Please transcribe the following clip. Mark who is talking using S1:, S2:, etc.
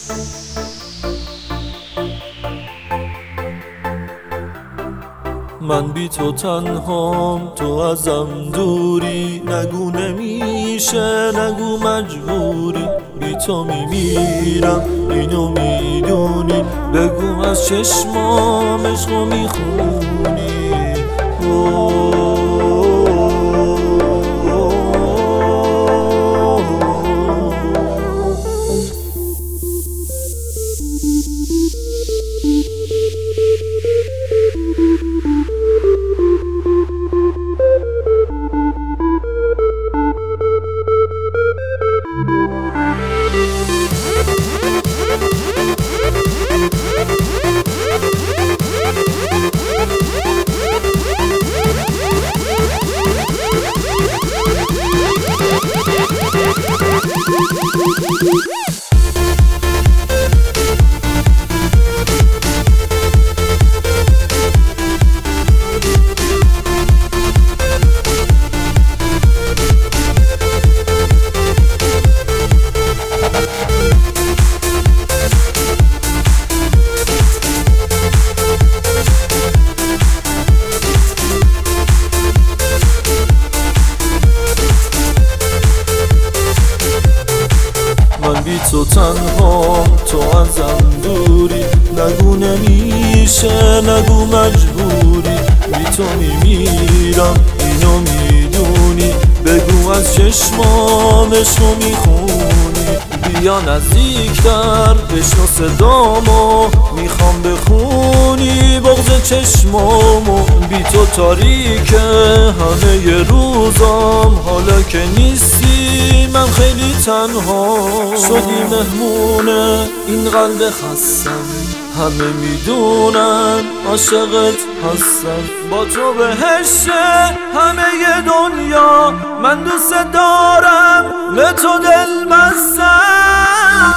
S1: من بی تو تنهام، تو ازم دوری، نگو نمیشه، نگو مجبوری، بی تو میمیرم اینو میدونی، بگو از چشمام عشقو میخونی. من بی تو تنهام، تو ازم دوری، نگو نمیشه، نگو مجبوری، بی تو میمیرم اینو میدونی، بگو از چشمام عشقو میخونی. بیا نزدیکتر بشنو صدامو، میخوام بخونی بغض چشمامو. بی تو تاریکه همه ی روزام، حالا که نیستی من خیلی تنها. شدی مهمونه این قلب خستم، همه میدونن عاشقت هستم. با تو بهشه همه ی دنیا، من دوست دارم به تو دل بستم.